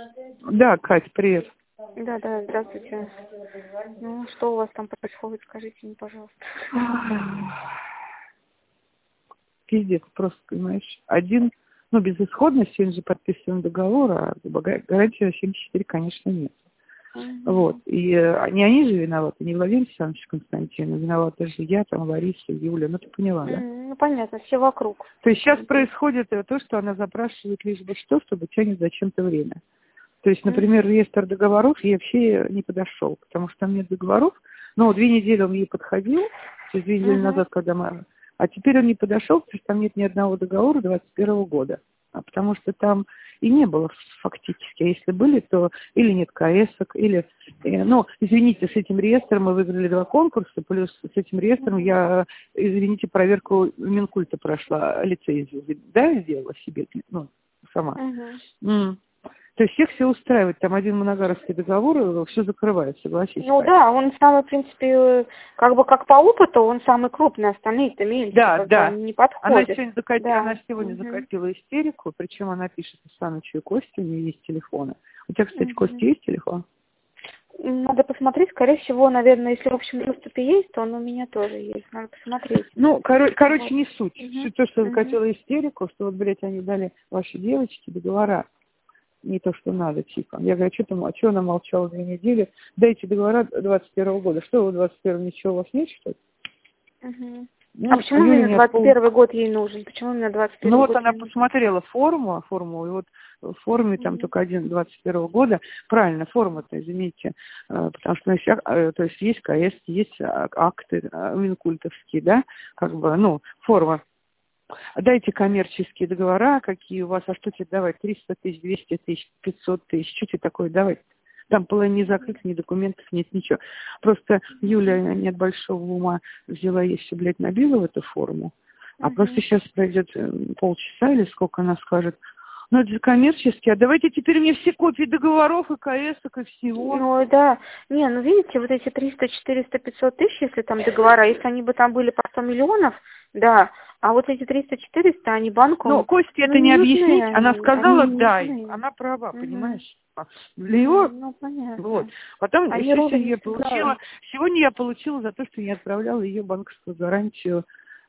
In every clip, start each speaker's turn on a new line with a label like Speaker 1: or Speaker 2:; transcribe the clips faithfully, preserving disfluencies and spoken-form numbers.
Speaker 1: Да, Катя, привет.
Speaker 2: Да, да, здравствуйте. Ну, что у вас там происходит, скажите мне, пожалуйста.
Speaker 1: Пиздец, просто, понимаешь. Один, ну, безысходность, он же подписан договор, а гарантии семьдесят четыре, конечно, нет.
Speaker 2: Угу.
Speaker 1: Вот. И э, не они же виноваты, не Владимир Александрович Константин, виновата же я, там, Лариса, Юля, ну, ты поняла, да?
Speaker 2: Ну, понятно, все вокруг.
Speaker 1: То есть сейчас происходит то, что она запрашивает лишь бы что, чтобы тянет зачем-то время. То есть, например, реестр договоров ей вообще не подошел, потому что там нет договоров, но две недели он ей подходил, то есть две недели uh-huh. назад, когда мы... А теперь он не подошел, потому что там нет ни одного договора двадцать первого года. А потому что там и не было фактически. А если были, то или нет КСок, или... Ну, извините, с этим реестром мы выиграли два конкурса, плюс с этим реестром я, извините, проверку Минкульта прошла, лицензию, да, сделала себе, ну, сама.
Speaker 2: Uh-huh.
Speaker 1: Mm. То есть всех все устраивает, там один моногаровский договор, все закрывает, согласись.
Speaker 2: Ну да, он самый, в принципе, как бы как по опыту, он самый крупный, остальные-то мельче,
Speaker 1: да,
Speaker 2: как
Speaker 1: да.
Speaker 2: бы не подходят.
Speaker 1: Она сегодня, закати...
Speaker 2: да.
Speaker 1: Она сегодня угу. закатила истерику, причем она пишет Санычу и Косте, у нее есть телефоны. У тебя, кстати,
Speaker 2: Угу.
Speaker 1: Костя, есть телефон?
Speaker 2: Надо посмотреть, скорее всего, наверное, если в общем доступе есть, то он у меня тоже есть, надо посмотреть.
Speaker 1: Ну, кор... короче, вот. Не суть.
Speaker 2: Угу.
Speaker 1: Суть то, что
Speaker 2: угу.
Speaker 1: закатила истерику, что вот, блядь, они дали вашей девочке договора. Не то, что надо, типа. Я говорю, что там, а что она молчала две недели? Дайте договора двадцать первого года. Что, в двадцать первом ничего у вас нет, что ли?
Speaker 2: Угу.
Speaker 1: Ну,
Speaker 2: а почему именно двадцать первый пол... год ей нужен? Почему именно двадцать первый
Speaker 1: ну,
Speaker 2: год?
Speaker 1: Ну, вот она посмотрела форму, форму, и вот в форме там mm-hmm. только один двадцать первого года. Правильно, форма-то, извините, потому что, значит, то есть есть КС, есть акты минкультовские, да, как бы, ну, форма. Дайте коммерческие договора, какие у вас, а что тебе давать? триста тысяч, двести тысяч, пятьсот тысяч, что тебе такое давать? Там половина не закрыто, ни документов, нет ничего. Просто Юля не от большого ума взяла и все, блядь, набила в эту форму. А uh-huh. просто сейчас пройдет полчаса или сколько она скажет, ну это же коммерческие, а давайте теперь мне все копии договоров и КСок и всего.
Speaker 2: Ну да, не, ну видите, вот эти триста, четыреста, пятьсот тысяч, если там договора, если они бы там были по сто миллионов, да, а вот эти триста, четыреста, они банку...
Speaker 1: Ну, Косте
Speaker 2: ну,
Speaker 1: это не объяснить,
Speaker 2: они,
Speaker 1: она сказала,
Speaker 2: они
Speaker 1: дай, она права,
Speaker 2: угу.
Speaker 1: понимаешь? Для его,
Speaker 2: ну, понятно.
Speaker 1: Вот. Потом
Speaker 2: они
Speaker 1: еще сегодня я
Speaker 2: получила,
Speaker 1: получила, сегодня я получила за то, что не отправляла ее банковскую гарантию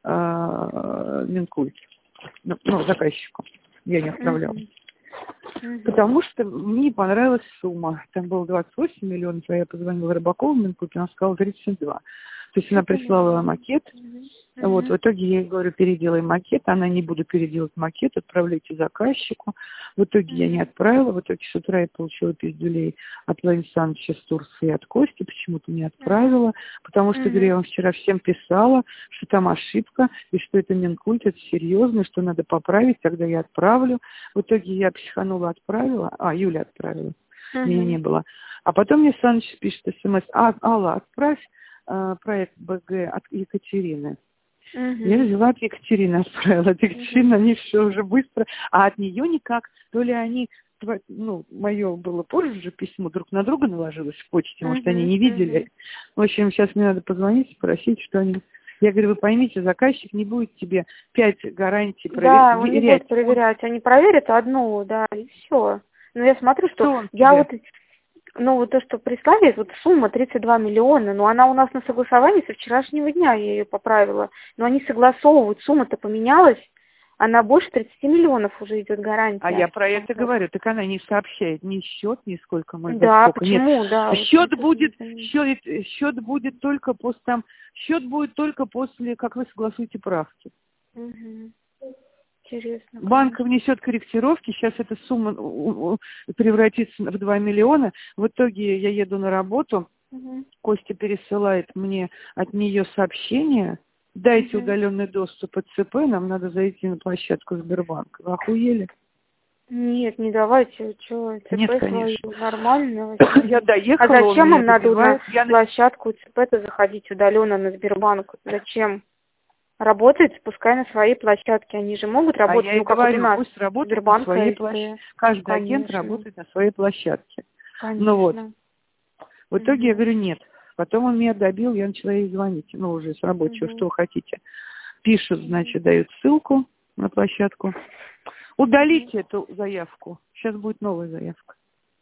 Speaker 1: э, Минкульт, ну, ну, заказчику. Я не отправляла. Uh-huh. Потому что мне понравилась сумма. Там было двадцать восемь миллионов, а я позвонила Рыбакову в Минкульт, она сказала тридцать два. То есть она прислала макет. Uh-huh. Вот, в итоге я ей говорю, переделай макет. Она не буду переделать макет, отправляйте заказчику. В итоге uh-huh. я не отправила. В итоге с утра я получила пиздюлей от Владимира Александровича с Турции, от Кости. Почему-то не отправила. Uh-huh. Потому что, uh-huh. говорю, я вам вчера всем писала, что там ошибка, и что это Минкульт, это серьезно, что надо поправить, тогда я отправлю. В итоге я психанула, отправила. А, Юля отправила. Uh-huh. Меня не было. А потом мне Саныч пишет смс. А, Алла, отправь проект БГ от Екатерины. Uh-huh. Я взяла от Екатерины, отправила от Екатерины, uh-huh. они все уже быстро, а от нее никак, то ли они, ну, мое было позже же письмо, друг на друга наложилось в почте, uh-huh. может, они не видели. Uh-huh. В общем, сейчас мне надо позвонить, спросить, что они... Я говорю, вы поймите, заказчик не будет тебе пять гарантий проверять.
Speaker 2: Да, он не будет проверять, они проверят одну, да, и все. Но я смотрю, что, что я тебе? вот... Ну, вот то, что прислали, вот сумма тридцать два миллиона, но она у нас на согласовании со вчерашнего дня, я ее поправила. Но они согласовывают, сумма-то поменялась, она больше тридцати миллионов уже идет гарантия.
Speaker 1: А я про это говорю, так она не сообщает ни счет, ни сколько мы...
Speaker 2: Да,
Speaker 1: сколько.
Speaker 2: почему,
Speaker 1: Нет.
Speaker 2: да.
Speaker 1: Счет
Speaker 2: вот
Speaker 1: будет, счет, счет будет только после, там, счет будет только после, как вы согласуете правки.
Speaker 2: Угу. Интересно.
Speaker 1: Банк внесет корректировки, сейчас эта сумма превратится в два миллиона. В итоге я еду на работу, угу. Костя пересылает мне от нее сообщение, дайте угу. удаленный доступ от ЦП, нам надо зайти на площадку Сбербанка. Вы охуели?
Speaker 2: Нет, не давайте, что, ЦП
Speaker 1: Нет, конечно.
Speaker 2: свою, нормально.
Speaker 1: Я доехала,
Speaker 2: а зачем им надо
Speaker 1: добивает?
Speaker 2: на
Speaker 1: я...
Speaker 2: площадку ЦП-то заходить удаленно на Сбербанк? Зачем? Работает, пускай на своей площадке. Они же могут работать,
Speaker 1: а я
Speaker 2: ну, как
Speaker 1: говорю,
Speaker 2: у нас.
Speaker 1: пусть работает
Speaker 2: Сбербанк,
Speaker 1: на своей площадке. Каждый
Speaker 2: Конечно.
Speaker 1: агент работает на своей площадке.
Speaker 2: Конечно.
Speaker 1: Ну вот. В итоге
Speaker 2: угу.
Speaker 1: я говорю, нет. Потом он меня добил, я начала ей звонить. Ну, уже с рабочего, угу. что вы хотите. Пишут, значит, дают ссылку на площадку. Удалите угу. эту заявку. Сейчас будет новая заявка.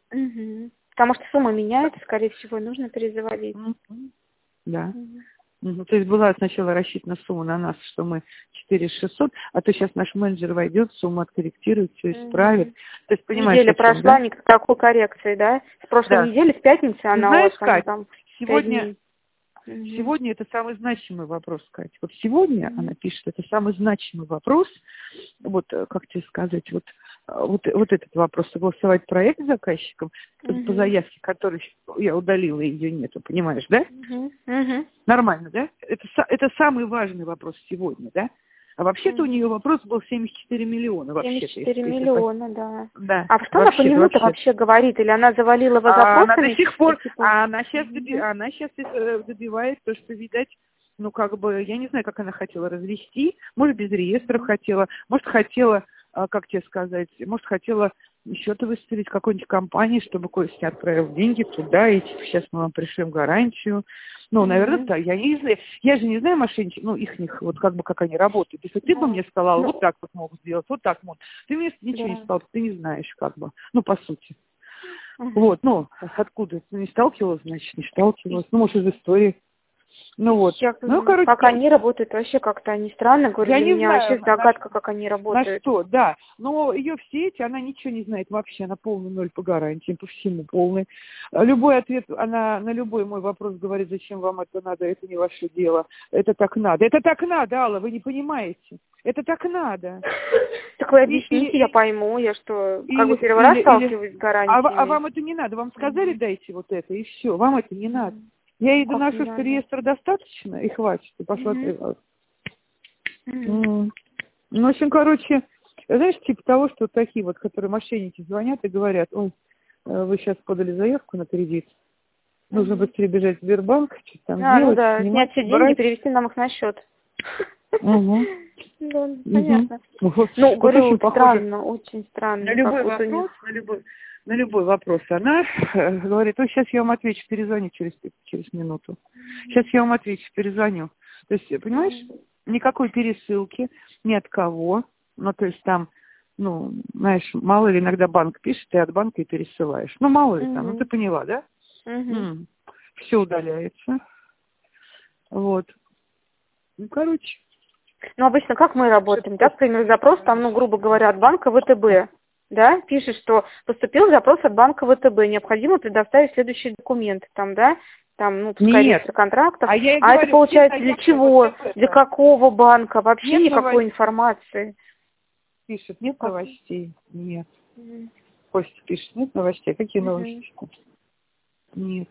Speaker 2: Угу. Потому что сумма меняется, скорее всего, нужно перезаводить.
Speaker 1: Угу. Да.
Speaker 2: Угу.
Speaker 1: Угу. То есть была сначала рассчитана сумма на нас, что мы четыре тысячи шестьсот, а то сейчас наш менеджер войдет, сумму откорректирует, все исправит.
Speaker 2: Угу.
Speaker 1: То есть, понимаешь,
Speaker 2: Неделя
Speaker 1: о чем,
Speaker 2: прошла,
Speaker 1: да?
Speaker 2: никакой коррекции, да? С прошлой
Speaker 1: Да.
Speaker 2: недели, с пятницы она
Speaker 1: Знаешь,
Speaker 2: у вас
Speaker 1: Кать,
Speaker 2: там пять
Speaker 1: сегодня...
Speaker 2: дней. Угу.
Speaker 1: Сегодня это самый значимый вопрос, Катя. Вот сегодня
Speaker 2: Угу.
Speaker 1: она пишет, это самый значимый вопрос. Вот, э, как тебе сказать, вот, э, вот, вот этот вопрос, согласовать проект с заказчиком
Speaker 2: Угу.
Speaker 1: по заявке, которую я удалила, ее нету, понимаешь, да?
Speaker 2: Угу. Угу.
Speaker 1: Нормально, да? Это, са- это самый важный вопрос сегодня, да? А вообще-то у нее вопрос был семьдесят четыре миллиона вообще-то.
Speaker 2: семьдесят четыре
Speaker 1: если- если
Speaker 2: миллиона, да.
Speaker 1: Да,
Speaker 2: А что она по
Speaker 1: вообще-то,
Speaker 2: нему-то
Speaker 1: вообще-то.
Speaker 2: вообще говорит? Или она завалила вас
Speaker 1: А она
Speaker 2: запросами?
Speaker 1: до сих пор,
Speaker 2: И типа...
Speaker 1: а она сейчас,
Speaker 2: Мгм.
Speaker 1: доби- она сейчас э, добивает то, что, видать, ну, как бы, я не знаю, как она хотела развести, может, без реестров хотела, может, хотела, а, как тебе сказать, может, хотела счеты выставить какой-нибудь компании, чтобы Костя отправил деньги туда, и типа, сейчас мы вам пришлем гарантию. Ну, наверное,
Speaker 2: Мгм.
Speaker 1: да, я не знаю, я же не знаю мошенничек, ну, их них, вот как бы, как они работают. Если ты бы
Speaker 2: Да.
Speaker 1: мне сказала,
Speaker 2: Ну,
Speaker 1: вот так вот могут сделать, вот так могут, ты мне ничего не
Speaker 2: да.
Speaker 1: сказал, ты не знаешь, как бы, ну, по сути.
Speaker 2: Мгм.
Speaker 1: Вот, ну, откуда? Ну, не сталкивалась, значит, не сталкивалась. Ну, может, из истории. Ну, вот.
Speaker 2: Я,
Speaker 1: Ну,
Speaker 2: м,
Speaker 1: короче,
Speaker 2: как они работают, вообще как-то они странно, говорю,
Speaker 1: я
Speaker 2: для
Speaker 1: не
Speaker 2: меня
Speaker 1: знаю,
Speaker 2: вообще
Speaker 1: на, на
Speaker 2: загадка,
Speaker 1: ш-
Speaker 2: как они
Speaker 1: на
Speaker 2: работают.
Speaker 1: что, да. Но ее все эти, она ничего не знает вообще, она полный ноль по гарантиям, по всему полный. А любой ответ, она на любой мой вопрос говорит, зачем вам это надо, это не ваше дело, это так надо. Это так надо, Алла, вы не понимаете. Это так надо.
Speaker 2: Так вы
Speaker 1: И-
Speaker 2: объясните,
Speaker 1: или,
Speaker 2: я пойму, я что, как бы
Speaker 1: или,
Speaker 2: первый раз
Speaker 1: или, или,
Speaker 2: сталкиваюсь с
Speaker 1: а, ва- а
Speaker 2: гарантиями.
Speaker 1: вам это не надо, вам сказали, дайте вот это, и все, вам это не надо.
Speaker 2: Мгм.
Speaker 1: Я ей
Speaker 2: Ну, как
Speaker 1: доношу,
Speaker 2: не
Speaker 1: что
Speaker 2: надо?
Speaker 1: реестра достаточно, и хватит, и пошла
Speaker 2: Мгм.
Speaker 1: отриваться.
Speaker 2: Мгм.
Speaker 1: М. Ну, в общем, короче, знаешь, типа того, что такие вот, которые мошенники звонят и говорят, ой, э, вы сейчас подали заявку на кредит, нужно
Speaker 2: Мгм.
Speaker 1: быстрее бежать в Сбербанк, что-то там
Speaker 2: А, ну
Speaker 1: делать,
Speaker 2: да,
Speaker 1: снимать,
Speaker 2: снять все деньги,
Speaker 1: брать.
Speaker 2: перевести нам их на счет.
Speaker 1: Угу.
Speaker 2: Да,
Speaker 1: Угу.
Speaker 2: понятно.
Speaker 1: Вот,
Speaker 2: Ну,
Speaker 1: вот
Speaker 2: говорю,
Speaker 1: очень
Speaker 2: вот
Speaker 1: похоже.
Speaker 2: странно, очень
Speaker 1: На
Speaker 2: странно, как
Speaker 1: любой
Speaker 2: вот у
Speaker 1: вопрос,
Speaker 2: них.
Speaker 1: на любой, на любой вопрос она э, говорит, ой, сейчас я вам отвечу, перезвоню через, через минуту. Сейчас я вам отвечу, перезвоню. То есть, понимаешь,
Speaker 2: Мгм.
Speaker 1: никакой пересылки, ни от кого. Ну, то есть там, ну, знаешь, мало ли иногда банк пишет, ты от банка и пересылаешь. Ну, мало ли там, ну, ты
Speaker 2: Мгм.
Speaker 1: поняла, да?
Speaker 2: Мгм.
Speaker 1: Все удаляется. Вот. Ну, короче.
Speaker 2: Ну, обычно как мы работаем, да,
Speaker 1: Что-то
Speaker 2: к примеру, запрос там, ну, грубо говоря, от банка ВТБ, да, пишет, что поступил запрос от банка ВТБ, необходимо предоставить следующие документы, там, да, там, ну, пускай
Speaker 1: Нет.
Speaker 2: реестр контрактов,
Speaker 1: А я и
Speaker 2: а это
Speaker 1: говорю, все
Speaker 2: получается для
Speaker 1: заявки
Speaker 2: чего,
Speaker 1: вот
Speaker 2: для
Speaker 1: это.
Speaker 2: какого банка, вообще
Speaker 1: Нет
Speaker 2: никакой
Speaker 1: новостей.
Speaker 2: информации.
Speaker 1: Пишет, нет
Speaker 2: Как?
Speaker 1: новостей. Нет.
Speaker 2: Мгм.
Speaker 1: Костя пишет, нет новостей. Какие
Speaker 2: Мгм.
Speaker 1: новости? Нет.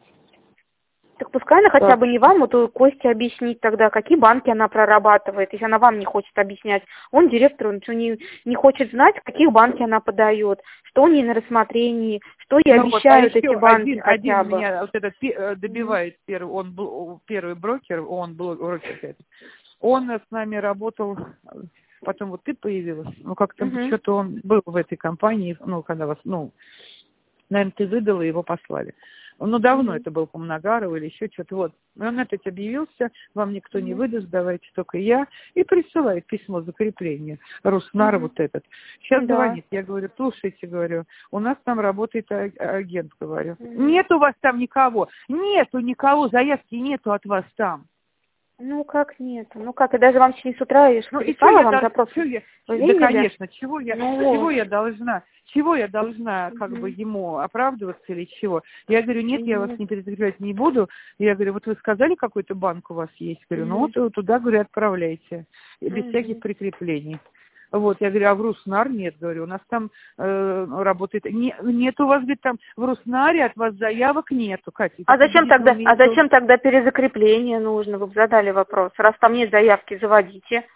Speaker 2: Так пускай она хотя
Speaker 1: Так
Speaker 2: бы не
Speaker 1: что,
Speaker 2: вам, вот у Кости объяснить тогда, какие банки она прорабатывает, если она вам не хочет объяснять. Он директор, он что, не, не хочет знать, в каких банки она подает, что у ней на рассмотрении, что ей
Speaker 1: ну вот, а
Speaker 2: обещают эти
Speaker 1: еще
Speaker 2: банки
Speaker 1: один,
Speaker 2: хотя
Speaker 1: один
Speaker 2: бы.
Speaker 1: меня вот этот пе- э,
Speaker 2: Мгм.
Speaker 1: добивает первый, он был первый брокер, он был брокер, этот. Он с нами работал, потом вот ты появилась, ну как-то
Speaker 2: Мгм.
Speaker 1: что-то он был в этой компании, ну когда вас, ну, наверное, ты выдала, его послали. Ну, давно
Speaker 2: Мгм.
Speaker 1: это был по Многарову или еще что-то. Вот. И он опять объявился, вам никто не
Speaker 2: Мгм.
Speaker 1: выдаст, давайте только я. И присылает письмо закрепления. Руснар
Speaker 2: Мгм.
Speaker 1: вот этот. Сейчас
Speaker 2: Да.
Speaker 1: звонит. Я говорю, слушайте, говорю, у нас там работает а- агент, говорю.
Speaker 2: Мгм.
Speaker 1: Нет у вас там никого. Нету никого, заявки нету от вас там.
Speaker 2: Ну как нет? Ну как, и даже вам сегодня с утра я же
Speaker 1: Ну и что
Speaker 2: переслала
Speaker 1: я
Speaker 2: вам
Speaker 1: должна,
Speaker 2: запрос.
Speaker 1: что я,
Speaker 2: Вы
Speaker 1: да,
Speaker 2: видели?
Speaker 1: конечно, чего я,
Speaker 2: Ну
Speaker 1: чего
Speaker 2: вот.
Speaker 1: я должна, чего я должна, как бы,
Speaker 2: Мгм.
Speaker 1: ему оправдываться или чего? Я говорю, нет, я вас
Speaker 2: Мгм.
Speaker 1: не перезагревать не буду. Я говорю, вот вы сказали, какой-то банк у вас есть? Говорю, ну
Speaker 2: Мгм.
Speaker 1: вот туда, говорю, отправляйте, и без всяких
Speaker 2: Мгм.
Speaker 1: прикреплений. Вот, я говорю, а в Руснар нет, говорю, у нас там э, работает, не, нет у вас, говорит, там в Руснаре от вас заявок нету, Катя.
Speaker 2: А
Speaker 1: Так вы,
Speaker 2: зачем
Speaker 1: видите, вы
Speaker 2: тогда, а
Speaker 1: имеете...
Speaker 2: зачем тогда перезакрепление нужно? Вы бы задали вопрос. Раз там нет заявки, заводите.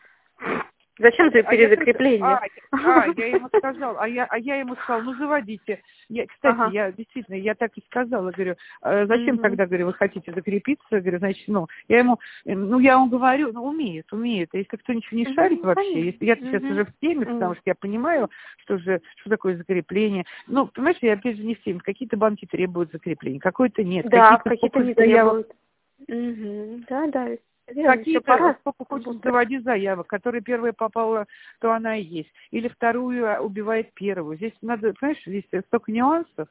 Speaker 1: А
Speaker 2: Зачем
Speaker 1: я,
Speaker 2: ты
Speaker 1: а я только,
Speaker 2: перезакрепление?
Speaker 1: а, а, я ему сказал, а я, а я ему сказал, ну заводите. Я, кстати,
Speaker 2: Ага.
Speaker 1: я действительно, я так и сказала, говорю, «А зачем
Speaker 2: Мгм.
Speaker 1: тогда, говорю, вы хотите закрепиться? Говорю, значит, ну, я ему, э, ну, я ему говорю, ну, умеет, умеет. Если кто ничего не шарит
Speaker 2: Мгм,
Speaker 1: вообще,
Speaker 2: понятно.
Speaker 1: если я сейчас
Speaker 2: Мгм.
Speaker 1: уже в теме, потому
Speaker 2: М.
Speaker 1: что я понимаю, что же, что такое закрепление. Ну, понимаешь, я опять же не в теме. Какие-то банки требуют закрепления, какой-то нет.
Speaker 2: Да,
Speaker 1: Какие-то
Speaker 2: какие-то
Speaker 1: сколько
Speaker 2: не
Speaker 1: заявок.
Speaker 2: требуют. Мгм. Да, да, верно, все
Speaker 1: Какие-то,
Speaker 2: пора.
Speaker 1: сколько хочет, заводи заявок, которая первая попала, то она и есть. Или вторую а, убивает первую. Здесь надо, понимаешь, здесь столько нюансов.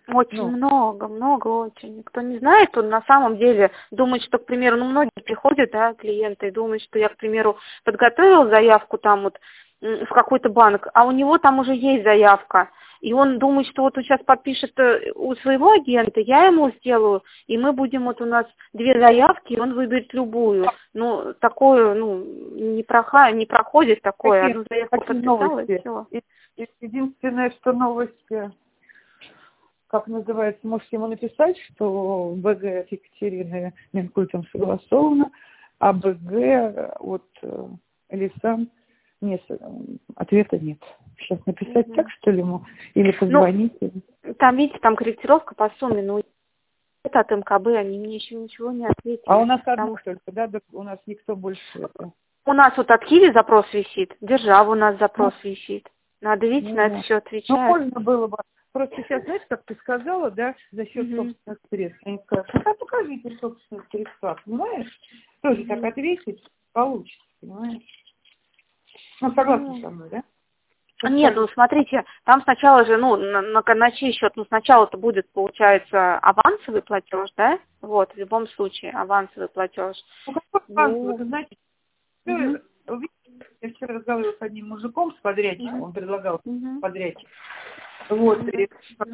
Speaker 2: Очень
Speaker 1: Ну,
Speaker 2: много, много очень. Никто не знает, он на самом деле думает, что, к примеру, ну, многие приходят, да, клиенты, и думают, что я, к примеру, подготовил заявку там вот м, в какой-то банк, а у него там уже есть заявка. И он думает, что вот он сейчас подпишет э, у своего агента, я ему сделаю, и мы будем, вот у нас две заявки, и он выберет любую. Ну, такое, ну, не, проха, не проходит такое.
Speaker 1: какие,
Speaker 2: Одну заявку
Speaker 1: какие
Speaker 2: подписала, и
Speaker 1: новости?
Speaker 2: все.
Speaker 1: И- и Единственное, что новости, как называется, можете ему написать, что БГ от Екатерины Минкультом согласовано, а БГ от э, Лисан нет, э, ответа нет. Сейчас написать
Speaker 2: Мгм.
Speaker 1: так, что ли, ему? Или
Speaker 2: Ну,
Speaker 1: позвонить? или-
Speaker 2: там, видите, там корректировка по сумме, ну, это от МКБ, они мне еще ничего не
Speaker 1: А у
Speaker 2: ответили.
Speaker 1: нас одна
Speaker 2: Потому что
Speaker 1: только, да, да, у нас никто больше это.
Speaker 2: у нас вот от Киви запрос висит, Держава у нас запрос
Speaker 1: Ну,
Speaker 2: висит. Надо, видите, на это
Speaker 1: ну,
Speaker 2: все
Speaker 1: ну,
Speaker 2: отвечать.
Speaker 1: можно было бы. Просто сейчас, знаешь, как ты сказала, да, за счет
Speaker 2: Мгм.
Speaker 1: собственных средств. Они скажут, ну, а покажите собственные средства, понимаешь? Тоже так
Speaker 2: Мгм.
Speaker 1: ответить получится, понимаешь? Ну, согласна
Speaker 2: Ну,
Speaker 1: со мной, да?
Speaker 2: а
Speaker 1: Что
Speaker 2: нет, ну
Speaker 1: скажешь?
Speaker 2: смотрите, там сначала же, ну, на, на, на чей счет, ну, сначала это будет, получается, авансовый платеж, да? Вот, в любом случае, авансовый платеж.
Speaker 1: Ну, какой авансовый,
Speaker 2: Ну,
Speaker 1: ты знаешь,
Speaker 2: угу,
Speaker 1: всё, видишь, я вчера разговаривала с одним мужиком, с подрядчиком,
Speaker 2: угу,
Speaker 1: он предлагал
Speaker 2: угу,
Speaker 1: подрядчик. Вот, и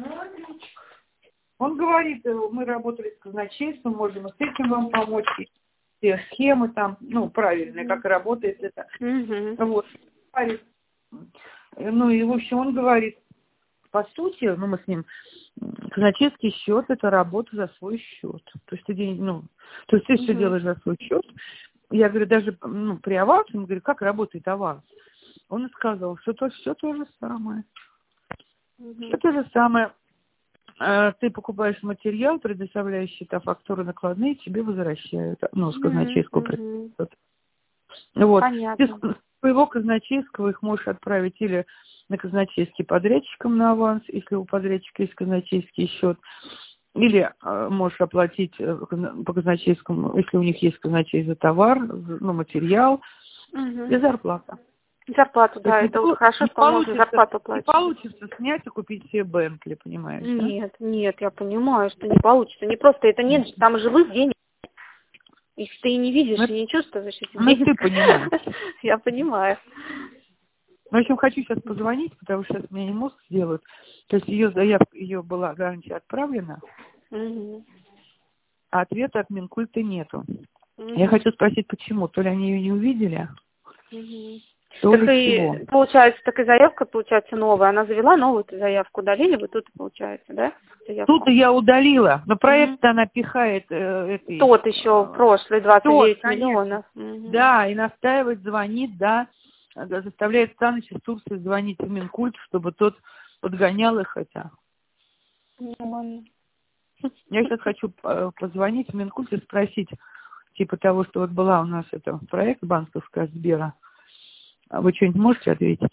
Speaker 1: он говорит, э, мы работали с казначейством, можем и с этим вам помочь, и все схемы там, ну, правильные, как работает это.
Speaker 2: угу,
Speaker 1: Вот. Говорит, ну, и, в общем, он говорит, по сути, ну, мы с ним, м, казначейский счет – это работа за свой счет. То есть ты, день- ну, то есть ты все
Speaker 2: угу,
Speaker 1: делаешь за свой счет. Я говорю, даже ну, при авансе, он говорит, как работает аванс? Он и сказал, что то все то же самое. Все
Speaker 2: угу,
Speaker 1: то же самое. Э, Ты покупаешь материал, предоставляешь счета, фактуры, накладные, тебе возвращают, ну, с
Speaker 2: угу,
Speaker 1: казначейского
Speaker 2: угу.
Speaker 1: предоставляют. Вот. Ты
Speaker 2: Понятно.
Speaker 1: с своего казначейского их можешь отправить или на казначейский подрядчикам на аванс, если у подрядчика есть казначейский счет, или э, можешь оплатить э, казна- по казначейскому, если у них есть казначей за товар, за- ну, материал
Speaker 2: Угу.
Speaker 1: и зарплата.
Speaker 2: Зарплату,
Speaker 1: То есть
Speaker 2: да,
Speaker 1: не,
Speaker 2: это вот
Speaker 1: полу-
Speaker 2: хорошо,
Speaker 1: не
Speaker 2: что можно
Speaker 1: получится,
Speaker 2: зарплату
Speaker 1: не
Speaker 2: оплачивать.
Speaker 1: получится снять и купить себе Бентли, понимаешь, да?
Speaker 2: Нет, нет, я понимаю, что не получится. Не просто это нет, там живых денег. Их ты и не видишь,
Speaker 1: Ну,
Speaker 2: и не чувствуешь этих
Speaker 1: ну,
Speaker 2: денег.
Speaker 1: ты понимаешь.
Speaker 2: Я понимаю.
Speaker 1: Ну, в общем, хочу сейчас позвонить, потому что сейчас мне не мозг сделают. То есть ее заявка, ее была гарантия отправлена,
Speaker 2: Мгм.
Speaker 1: а ответа от Минкульта нету. Я
Speaker 2: Мгм.
Speaker 1: хочу спросить, почему? То ли они ее не увидели,
Speaker 2: Мгм.
Speaker 1: то
Speaker 2: Так
Speaker 1: ли чего.
Speaker 2: и получается, так и заявка получается новая. Она завела новую заявку, удалили, вы тут получается, да,
Speaker 1: Тут
Speaker 2: заявку?
Speaker 1: я удалила, но
Speaker 2: Мгм.
Speaker 1: проект она пихает э, этой...
Speaker 2: Тот еще
Speaker 1: э,
Speaker 2: прошлый, двадцать
Speaker 1: тот,
Speaker 2: девять
Speaker 1: конечно.
Speaker 2: миллионов. Мгм.
Speaker 1: Да, и настаивает, звонит, да, да, заставляет Станыча из Турции звонить в Минкульт, чтобы тот подгонял их хотя.
Speaker 2: Нормально.
Speaker 1: Я сейчас хочу э, позвонить в Минкульт и спросить, типа того, что вот была у нас это проект банковская Сбера. А вы что-нибудь можете ответить?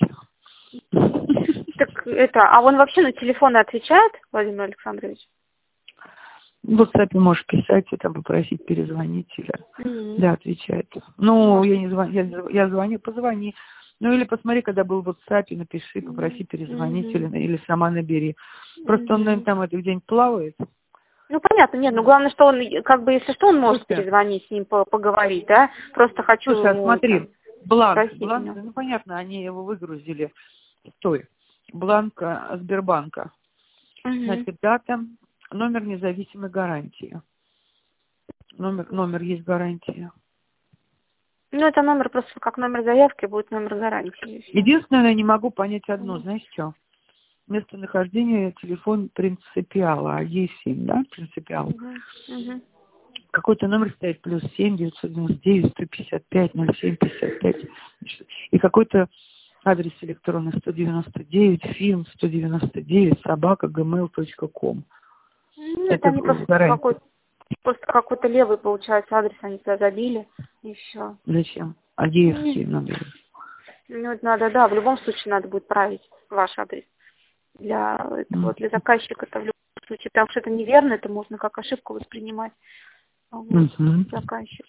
Speaker 2: Так это, а он вообще на телефоны отвечает, Владимир Александрович?
Speaker 1: В WhatsApp можешь писать и там попросить перезвонить или...
Speaker 2: Мгм.
Speaker 1: Да, отвечает. Ну,
Speaker 2: Может.
Speaker 1: я не звоню, я, зв- я звоню, позвони. Ну, или посмотри, когда был в WhatsApp, напиши, попроси
Speaker 2: Мгм.
Speaker 1: перезвонить или,
Speaker 2: Мгм.
Speaker 1: или сама набери. Просто он, наверное,
Speaker 2: Мгм.
Speaker 1: там это где-нибудь плавает.
Speaker 2: Ну, понятно, нет, ну, главное, что он, как бы, если что, он может
Speaker 1: Слушай,
Speaker 2: перезвонить с ним, по- поговорить, да? Просто хочу
Speaker 1: слушай, а
Speaker 2: ему
Speaker 1: смотри,
Speaker 2: там
Speaker 1: бланк,
Speaker 2: спросить у
Speaker 1: бланк,
Speaker 2: него.
Speaker 1: ну, понятно, они его выгрузили. Стой, бланк а, Сбербанка.
Speaker 2: Угу.
Speaker 1: Значит, дата, номер независимой гарантии. Номер, номер есть гарантия.
Speaker 2: Ну, это номер просто как номер заявки, будет номер гарантии, и все.
Speaker 1: Единственное, я не могу понять одно, знаешь что? Местонахождение, телефон принципиала, а есть семь, да, принципиал.
Speaker 2: Угу. Угу.
Speaker 1: Какой-то номер стоит плюс семь девятьсот девяносто девять сто пятьдесят пять ноль семь пятьдесят пять. И какой-то адрес электронный сто девяносто девять фильм сто девяносто девять собака gmail точка ком.
Speaker 2: Ну, это
Speaker 1: Это
Speaker 2: они просто
Speaker 1: гарантия.
Speaker 2: какой-то, просто какой-то левый, получается, адрес они туда забили, и все.
Speaker 1: Зачем? Агеевский номер.
Speaker 2: Ну, это надо, да, в любом случае надо будет править ваш адрес. Для этого,
Speaker 1: М.
Speaker 2: для заказчика это в любом случае, потому что это неверно, это можно как ошибку воспринимать. Вот,
Speaker 1: Мгм.
Speaker 2: заказчик.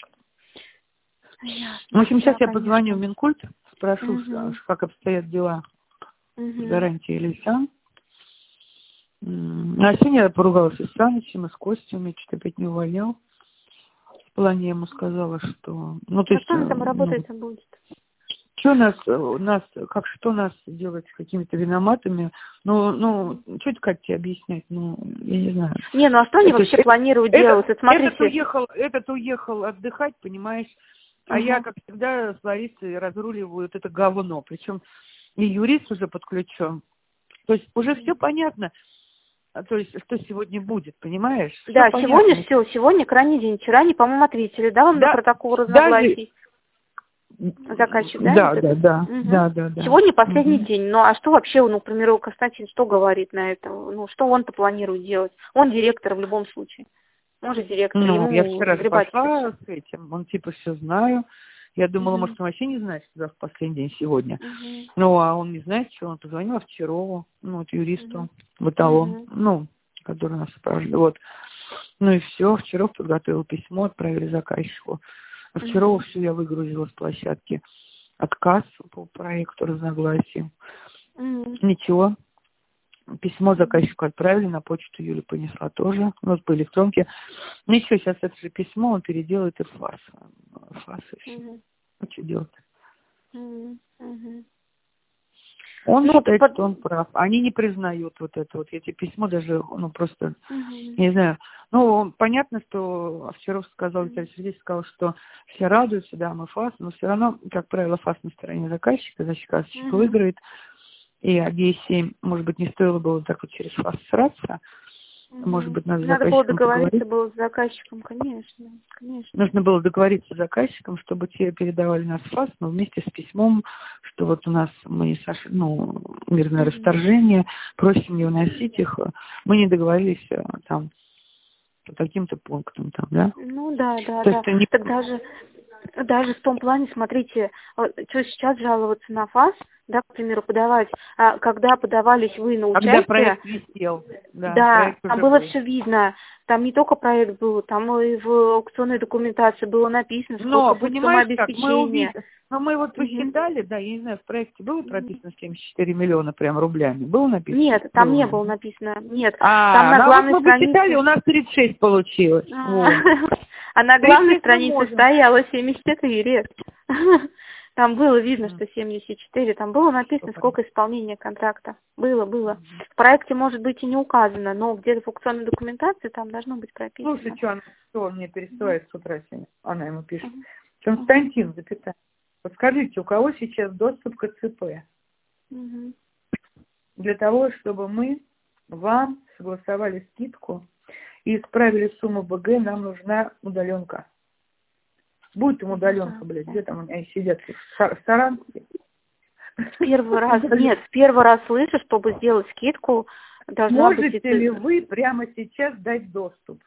Speaker 1: В
Speaker 2: Ясно.
Speaker 1: общем, сейчас
Speaker 2: Да,
Speaker 1: я позвоню в
Speaker 2: конечно.
Speaker 1: Минкульт, спрошу, ш-
Speaker 2: Угу.
Speaker 1: как обстоят дела с
Speaker 2: Угу.
Speaker 1: гарантией Лисан. А сегодня я поругалась и с Санычем, и с Костей, меня что-то опять не увольнял. В плане я ему сказала, что... Ну, то
Speaker 2: А
Speaker 1: есть,
Speaker 2: что она там
Speaker 1: ну,
Speaker 2: работать будет?
Speaker 1: что нас, нас, как что нас делать какими-то виноматами? Ну, ну, что это как тебе объяснять? Ну, я не знаю.
Speaker 2: Не, ну а что они
Speaker 1: Это,
Speaker 2: вообще
Speaker 1: это,
Speaker 2: планируют
Speaker 1: этот,
Speaker 2: делать? Вот смотрите.
Speaker 1: Этот уехал, этот уехал отдыхать, понимаешь? А
Speaker 2: Угу.
Speaker 1: я, как всегда, с Ларисой разруливаю вот это говно. Причем и юрист уже подключен. То есть уже все понятно. То есть, что сегодня будет, понимаешь?
Speaker 2: Да,
Speaker 1: Все
Speaker 2: сегодня
Speaker 1: понятно.
Speaker 2: все, сегодня крайний день. Вчера они, по-моему, ответили, да, вам
Speaker 1: Да,
Speaker 2: на протокол
Speaker 1: даже...
Speaker 2: разногласий? Заказчик, да?
Speaker 1: Да,
Speaker 2: вот
Speaker 1: да,
Speaker 2: это?
Speaker 1: да,
Speaker 2: Угу.
Speaker 1: да, да, да.
Speaker 2: Сегодня последний
Speaker 1: Угу.
Speaker 2: день. Ну а что вообще, ну, к примеру, Константин что говорит на это? Ну, что он-то планирует делать? Он директор в любом случае. Он же директор,
Speaker 1: Ну,
Speaker 2: ему
Speaker 1: я вчера же
Speaker 2: сгребать это
Speaker 1: пошла
Speaker 2: все.
Speaker 1: с этим, он типа все знаю. Я думала,
Speaker 2: Угу.
Speaker 1: может, он вообще не знает, что завтра последний день сегодня.
Speaker 2: Угу.
Speaker 1: Ну, а он не знает, что он позвонил Овчарову, ну, вот юристу,
Speaker 2: Угу.
Speaker 1: Бытовому,
Speaker 2: Угу.
Speaker 1: ну, который нас сопровождал. Вот. Ну и все, Овчаров подготовил письмо, отправили заказчику. Овчарову
Speaker 2: Угу.
Speaker 1: все я выгрузила с площадки. Отказ по проекту разногласий.
Speaker 2: Угу.
Speaker 1: Ничего. Письмо заказчику отправили, на почту Юля понесла тоже, у нас по электронке. Ничего, сейчас это же письмо он переделает и в фас. Фас и все.
Speaker 2: Угу.
Speaker 1: Ну, что делать?
Speaker 2: Угу. Угу.
Speaker 1: Он
Speaker 2: Ну,
Speaker 1: считает,
Speaker 2: под...
Speaker 1: что он прав. Они не признают вот это вот. Эти письмо даже, ну, просто,
Speaker 2: угу.
Speaker 1: не знаю. Ну, понятно, что Овчаров сказал, Виталий Сергеевич сказал, что все радуются, да, мы фас, но все равно, как правило, фас на стороне заказчика, заказчик
Speaker 2: Угу.
Speaker 1: выиграет. И агрессии, может быть, не стоило было так вот через фас сраться.
Speaker 2: Угу.
Speaker 1: Может быть, надо с
Speaker 2: Надо было
Speaker 1: заказчиком
Speaker 2: договориться
Speaker 1: поговорить.
Speaker 2: было с заказчиком, конечно, конечно.
Speaker 1: Нужно было договориться с заказчиком, чтобы те передавали нас в ФАС, но вместе с письмом, что вот у нас мы сошли, ну, мирное
Speaker 2: Угу.
Speaker 1: расторжение, просим не вносить их. Мы не договорились там по таким-то пунктам, там, да?
Speaker 2: Ну да, да,
Speaker 1: То
Speaker 2: да.
Speaker 1: есть они...
Speaker 2: Так даже, даже в том плане, смотрите, вот, что сейчас жаловаться на ФАС, да, к примеру, подавать, а когда подавались вы на
Speaker 1: Когда
Speaker 2: участие,
Speaker 1: проект висел, да,
Speaker 2: да,
Speaker 1: проект
Speaker 2: там
Speaker 1: уже
Speaker 2: было
Speaker 1: был.
Speaker 2: все видно, там не только проект был, там и в аукционной документации было написано, сколько
Speaker 1: Но,
Speaker 2: будет
Speaker 1: понимаешь как, мы
Speaker 2: самообеспечения.
Speaker 1: увидели, но мы вот
Speaker 2: Угу.
Speaker 1: посчитали, да, я не знаю, в проекте было прописано семьдесят четыре миллиона прям рублями? Было написано?
Speaker 2: Нет, там
Speaker 1: Было.
Speaker 2: не было написано, нет, там
Speaker 1: А,
Speaker 2: на
Speaker 1: ну, а вот
Speaker 2: главной
Speaker 1: мы посчитали,
Speaker 2: странице...
Speaker 1: у нас тридцать шесть получилось.
Speaker 2: А,
Speaker 1: Вот.
Speaker 2: а на
Speaker 1: тридцать
Speaker 2: главной
Speaker 1: шесть мы
Speaker 2: странице
Speaker 1: можем.
Speaker 2: стояло семьдесят четыре. Там было видно, что семьдесят четыре. Там было написано, сколько исполнения контракта. Было, было. В проекте, может быть, и не указано, но где-то в аукционной документации там должно быть прописано.
Speaker 1: Слушай, что, она, что он мне пересылает с утра сегодня? Она ему пишет.
Speaker 2: Мгм.
Speaker 1: Константин, запятая. Вот скажите, у кого сейчас доступ к ЦП?
Speaker 2: Мгм.
Speaker 1: Для того, чтобы мы вам согласовали скидку и исправили сумму БГ, нам нужна удаленка. Будет им удаленка, блядь, где там они сидят? В Саранске?
Speaker 2: Первый раз, нет, первый раз слышу, чтобы сделать скидку, должна быть...
Speaker 1: Можете ли вы прямо сейчас дать доступ?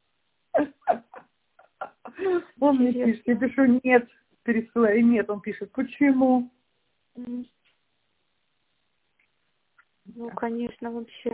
Speaker 1: Он мне пишет, я пишу нет, пересылаю, нет, он пишет, почему?
Speaker 2: Ну, конечно, вообще.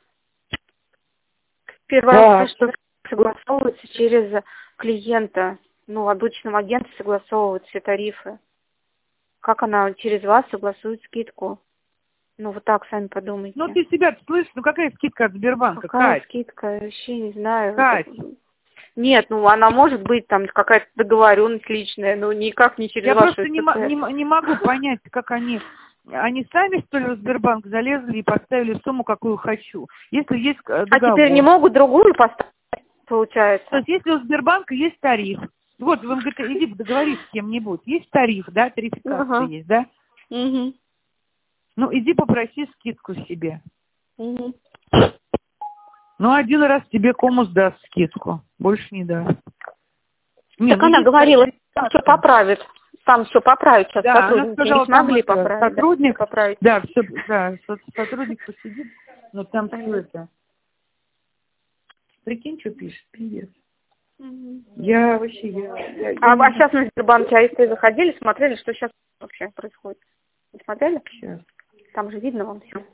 Speaker 2: Первый раз, что согласовывается через клиента. Ну, обычном агенте согласовывают все тарифы. Как она через вас согласует скидку? Ну, вот так, сами подумайте.
Speaker 1: Ну, ты себя слышишь, ну какая скидка от Сбербанка?
Speaker 2: Какая
Speaker 1: Кать?
Speaker 2: скидка? Вообще не знаю.
Speaker 1: Кать?
Speaker 2: Нет, ну, она может быть там какая-то договоренность личная, но никак не через
Speaker 1: Я
Speaker 2: вашу
Speaker 1: просто не,
Speaker 2: СПЦ.
Speaker 1: не, не могу понять, как они... Они сами, что ли, в Сбербанк залезли и поставили сумму, какую хочу. Если есть договор.
Speaker 2: А теперь не могут другую поставить, получается?
Speaker 1: То есть, если у Сбербанка есть тариф, вот в МГТ, иди договорись с кем-нибудь, есть тариф, да, тарификация ага. есть, да?
Speaker 2: Угу.
Speaker 1: Ну, иди попроси скидку себе.
Speaker 2: Угу.
Speaker 1: Ну, один раз тебе Комус даст скидку, больше не даст.
Speaker 2: Так она говорила, там все поправит. Там все поправить сейчас да, сотрудники сказала, не смогли поправить.
Speaker 1: Сотрудник,
Speaker 2: да, поправить.
Speaker 1: Да, все, да, сотрудник посидит, но там все это. Прикинь, что пишет, пиздец. Угу. Я вообще, я... я, я
Speaker 2: а,
Speaker 1: не...
Speaker 2: а сейчас на Сбербанке АСТ заходили, смотрели, что сейчас вообще происходит? Не смотрели?
Speaker 1: Сейчас.
Speaker 2: Там же видно вам все.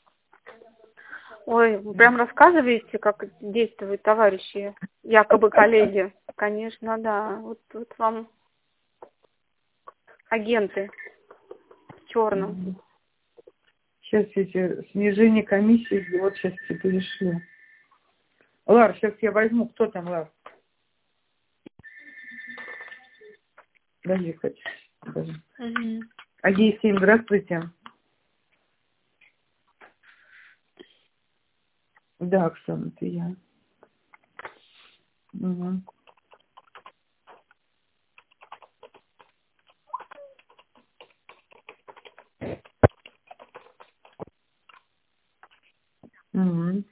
Speaker 2: Ой, вы прям рассказываете, как действуют товарищи, якобы коллеги. Конечно, да. Вот, вот вам агенты в черном.
Speaker 1: Сейчас эти снижение комиссии, вот сейчас тебе перешлю. Лар, сейчас я возьму. Кто там, Лар? Подожди, хочу. Подожди. Угу. Агея-семь, здравствуйте. Да, Оксана, это я. Угу. Угу.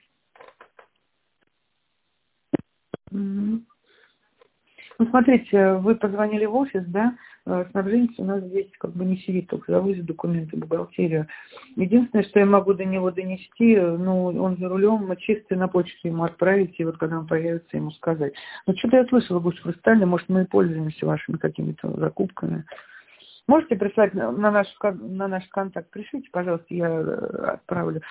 Speaker 1: Угу. Ну, смотрите, вы позвонили в офис, да, снабженец у нас здесь как бы не сидит, только завозит документы, бухгалтерию. Единственное, что я могу до него донести, ну, он за рулем, чисто на почту ему отправить, и вот когда он появится, ему сказать. Ну, что-то я слышала, Гусь Хрустальный, может, мы и пользуемся вашими какими-то закупками. Можете прислать на наш, на наш контакт, пришлите, пожалуйста, я отправлю.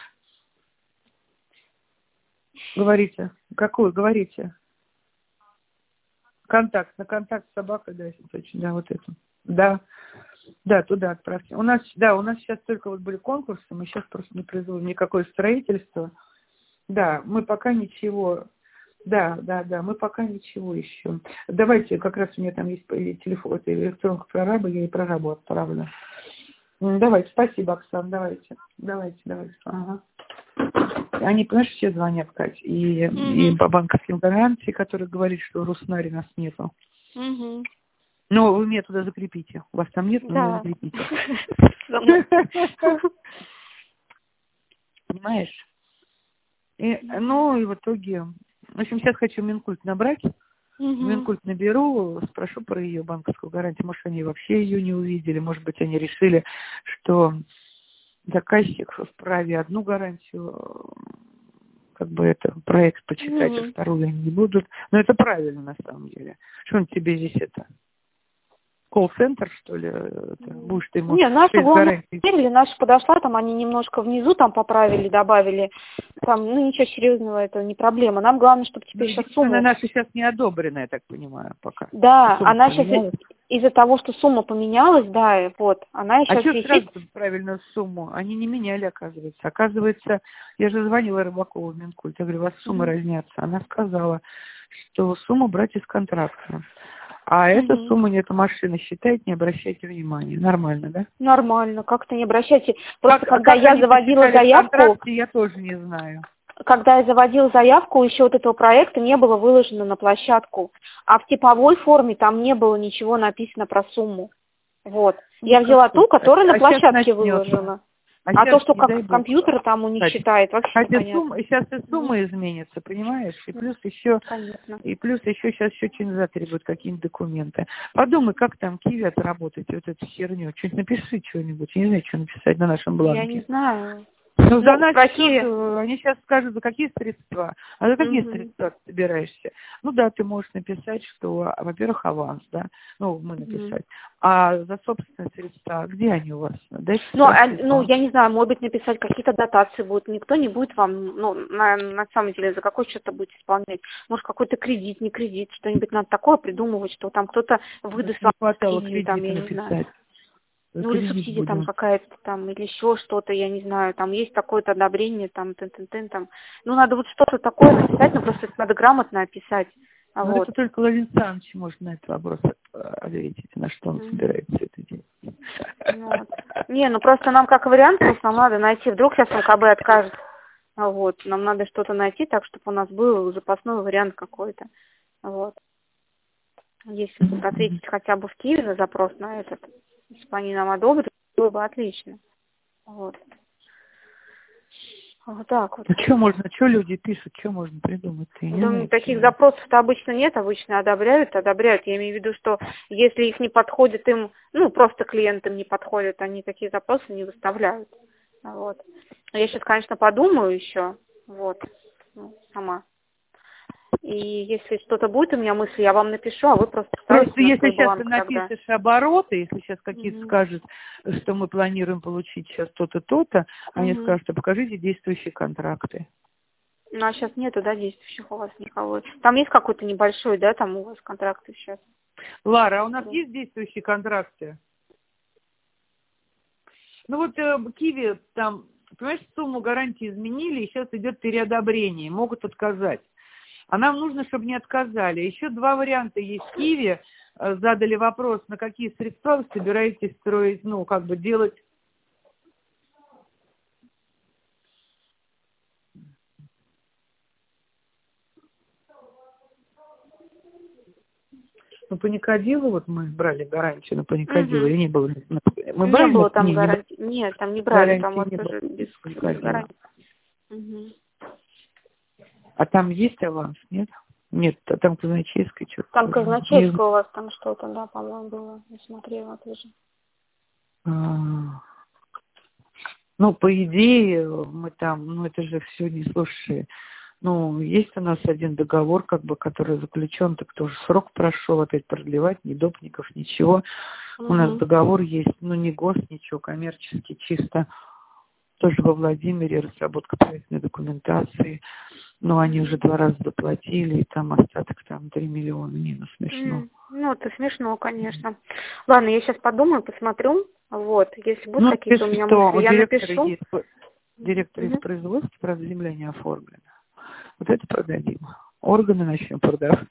Speaker 1: Говорите. Какую? Говорите. Контакт, на контакт собака, да, точно, да, вот это. Да, да, туда отправьте. У нас, да, у нас сейчас только вот были конкурсы, мы сейчас просто не производим никакое строительство. Да, мы пока ничего, да, да, да, мы пока ничего еще. Давайте, как раз у меня там есть телефон, это электронка прораба, я и прорабу отправлю. Давайте, спасибо, Оксана, давайте, давайте, давайте, ага. Они, понимаешь, все звонят, Кать, и, mm-hmm. и по банковским гарантиям, которые говорят, что в Руснаре нас нету. Mm-hmm. Но вы меня туда закрепите. У вас там нет, но да. Меня закрепите. Понимаешь? И, ну, и в итоге... В общем, сейчас хочу Минкульт набрать. Mm-hmm. Минкульт наберу, спрошу про ее банковскую гарантию. Может, они вообще ее не увидели. Может быть, они решили, что... заказчик вправе одну гарантию, как бы это, проект почитать, mm-hmm. а вторую они не будут. Но это правильно на самом деле. Что он тебе здесь это? Колл-центр, что ли? Это, будешь ты ему...
Speaker 2: Не, наша главная проверили, наша подошла, там они немножко внизу там поправили, добавили. Там, ну, ничего серьезного, это не проблема. Нам главное, чтобы теперь ну, сейчас сумма...
Speaker 1: Она наша сейчас не одобрена, я так понимаю, пока.
Speaker 2: Да, сумма она поменялась. Сейчас из-за того, что сумма поменялась, да, вот, она сейчас...
Speaker 1: А что
Speaker 2: висит...
Speaker 1: сразу правильную сумму? Они не меняли, оказывается. Оказывается, я же звонила Рыбакову в Минкульт, я говорю, у вас суммы mm-hmm. разнятся. Она сказала, что сумму брать из контракта. А mm-hmm. эта сумма, эта машина считает, не обращайте внимания. Нормально, да?
Speaker 2: Нормально, как-то не обращайте. Просто
Speaker 1: как,
Speaker 2: когда
Speaker 1: как
Speaker 2: я заводила заявку...
Speaker 1: Я тоже не знаю.
Speaker 2: Когда я заводила заявку, еще вот этого проекта не было выложено на площадку. А в типовой форме там не было ничего написано про сумму. Вот. Ну, я взяла ту, которая а, на площадке выложена. А, а то, что как компьютер там у них Кстати, считает, вообще
Speaker 1: а
Speaker 2: непонятно.
Speaker 1: Сумма, сейчас и сумма mm-hmm. изменится, понимаешь? И плюс еще, Конечно. и плюс еще сейчас еще что-нибудь затребуют, какие-нибудь документы. Подумай, как там Киви отработать вот эту херню. Что-нибудь напиши, что-нибудь. Я не знаю, что написать на нашем бланке.
Speaker 2: Я не знаю.
Speaker 1: Ну, за наш счет, они сейчас скажут, за какие средства. А за какие mm-hmm. средства ты собираешься? Ну да, ты можешь написать, что, во-первых, аванс, да, ну, мы написать. Mm-hmm. А за собственные средства, где они у вас? Дайте
Speaker 2: ну, а, ну, я не знаю, может быть, написать, какие-то дотации будут. Никто не будет вам, ну, на, на самом деле, за какой счет-то будет исполнять. Может, какой-то кредит, не кредит, что-нибудь надо такое придумывать, что там кто-то выдаст вам субсидию, там, я не знаю. Ну, или субсидия там какая-то там, или еще что-то, я не знаю, там есть такое-то одобрение, там, тын-тын-тын, там. Ну, надо вот что-то такое написать, но просто это надо грамотно описать. А
Speaker 1: ну,
Speaker 2: вот.
Speaker 1: Это только Лавин Саныч может на этот вопрос ответить, на что он mm-hmm. собирается это делать.
Speaker 2: Вот. Не, ну просто нам как вариант, просто нам надо найти, вдруг сейчас эм ка бэ откажет. А вот, нам надо что-то найти так, чтобы у нас был запасной вариант какой-то. Вот. Если mm-hmm. ответить хотя бы в Киеве на запрос на этот, если бы они нам одобрили, было бы отлично. Вот. Вот так вот.
Speaker 1: Ну, что можно, что люди пишут, что можно придумать?
Speaker 2: Да, таких запросов-то обычно нет, обычно одобряют, одобряют. Я имею в виду, что если их не подходит им, ну, просто клиентам не подходит, они такие запросы не выставляют. Вот. Я сейчас, конечно, подумаю еще, вот, ну, сама. И если что-то будет у меня мысли, я вам напишу, а вы просто...
Speaker 1: Просто если сейчас ты напишешь тогда обороты, если сейчас какие-то mm-hmm. скажут, что мы планируем получить сейчас то-то, то-то, mm-hmm. они скажут, а покажите действующие контракты.
Speaker 2: Ну, а сейчас нету, да, действующих у вас никого. Там есть какой-то небольшой, да, там у вас контракты сейчас?
Speaker 1: Лара, а у нас mm-hmm. есть действующие контракты? Ну вот э, Киви там понимаешь, сумму гарантии изменили, и сейчас идет переодобрение, могут отказать. А нам нужно, чтобы не отказали. Еще два варианта есть. В Киеве задали вопрос, на какие средства вы собираетесь строить, ну, как бы делать. Ну, по Никодилу, вот мы брали гарантию на Паникодилу,
Speaker 2: Угу.
Speaker 1: или не было? Мы
Speaker 2: Не
Speaker 1: брали,
Speaker 2: было там
Speaker 1: не,
Speaker 2: гарантии.
Speaker 1: Не,
Speaker 2: Нет, там не брали, там вот
Speaker 1: не
Speaker 2: тоже
Speaker 1: было.
Speaker 2: без, без гарантии. Угу.
Speaker 1: А там есть аванс, нет? Нет, а там казначейская что-то.
Speaker 2: Там казначейская у вас там что-то, да, по-моему, было. Я смотрела тоже.
Speaker 1: А, ну, по идее, мы там, ну, это же все не слушай. Ну, есть у нас один договор, как бы, который заключен, так тоже срок прошел, опять продлевать, ни допников, ничего.
Speaker 2: Угу.
Speaker 1: У нас договор есть, ну, не гос, ничего, коммерческий, чисто. Тоже во Владимире разработка проектной документации. Но они уже два раза заплатили, и там остаток там три миллиона. Не, ну смешно.
Speaker 2: Mm. Ну, это смешно, конечно. Ладно, я сейчас подумаю, посмотрю. Вот, если будут
Speaker 1: Ну,
Speaker 2: какие-то у меня
Speaker 1: что,
Speaker 2: мысли, я напишу.
Speaker 1: Есть, директор
Speaker 2: Mm-hmm.
Speaker 1: из производства, правда, земля не оформлена. Вот это продадим. Органы начнем продавать.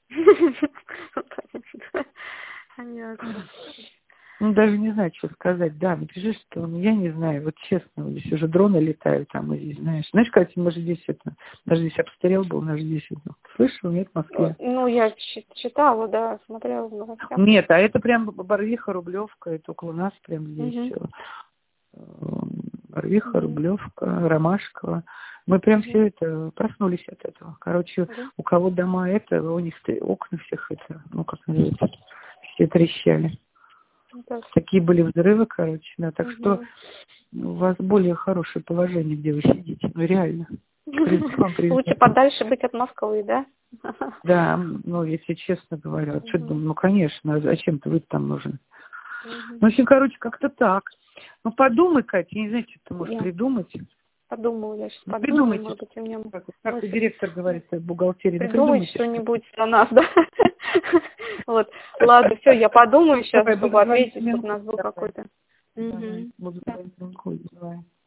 Speaker 2: Понятно.
Speaker 1: Ну, даже не знаю, что сказать. Да, напиши, что ну, я не знаю, вот честно, вот здесь уже дроны летают, там, и здесь, знаешь. Знаешь, Катя, мы же здесь это, даже здесь обстрел был, даже здесь это. Слышал, нет, в Москве?
Speaker 2: Ну, я читала, да, смотрела в новостях.
Speaker 1: Нет, а это прям Барвиха, Рублевка, это около нас прям здесь. Угу. Барвиха, угу. Рублевка, Ромашково. Мы прям угу. все это, проснулись от этого. Короче, угу. у кого дома это, у них окна всех это, ну, как называется, все трещали. Да. Такие были взрывы, короче, да, так угу. что у вас более хорошее положение, где вы сидите, ну реально.
Speaker 2: Лучше подальше быть от Москвы, да?
Speaker 1: Да, ну, если честно говоря, угу. что думаю, ну, конечно, а зачем-то вы там нужны? Угу. Ну, в общем, короче, как-то так. Ну, подумай, Катя, я не знаю, что ты можешь я придумать.
Speaker 2: Подумаю, я сейчас
Speaker 1: ну,
Speaker 2: подумаю,
Speaker 1: придумайте,
Speaker 2: может быть, у меня...
Speaker 1: Как, как директор говорит в бухгалтерии.
Speaker 2: Придумать что-нибудь за нас, да? Вот, ладно, все, я подумаю сейчас, чтобы ответить, чтобы у нас был какой-то...
Speaker 1: Буду говорить, давай.